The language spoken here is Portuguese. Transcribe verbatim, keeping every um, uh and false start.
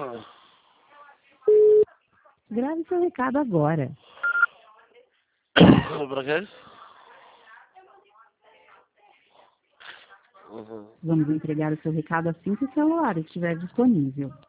Grave seu recado agora. Pra quê? Uhum. Vamos entregar o seu recado assim que o celular estiver disponível.